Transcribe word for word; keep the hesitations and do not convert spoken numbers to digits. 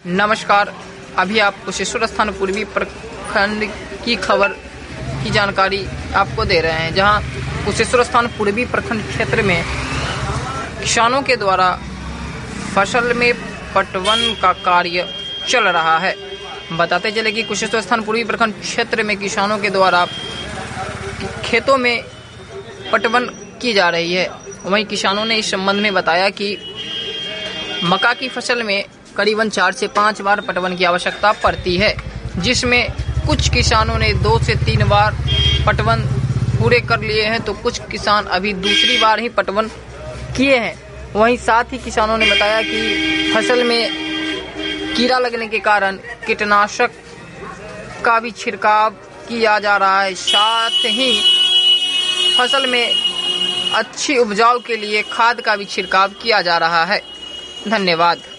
नमस्कार। अभी आप कुशेश्वर स्थान पूर्वी प्रखंड की खबर की जानकारी आपको दे रहे हैं, जहां कुशेश्वर स्थान पूर्वी प्रखंड क्षेत्र में किसानों के द्वारा फसल में पटवन का कार्य चल रहा है। बताते चले कि कुशेश्वर स्थान पूर्वी प्रखंड क्षेत्र में किसानों के द्वारा खेतों में पटवन की जा रही है। वहीं किसानों ने इस संबंध में बताया कि मक्का की फसल में करीबन चार से पाँच बार पटवन की आवश्यकता पड़ती है, जिसमें कुछ किसानों ने दो से तीन बार पटवन पूरे कर लिए हैं, तो कुछ किसान अभी दूसरी बार ही पटवन किए हैं। वहीं साथ ही किसानों ने बताया कि फसल में कीड़ा लगने के कारण कीटनाशक का भी छिड़काव किया जा रहा है। साथ ही फसल में अच्छी उपजाऊ के लिए खाद का भी छिड़काव किया जा रहा है। धन्यवाद।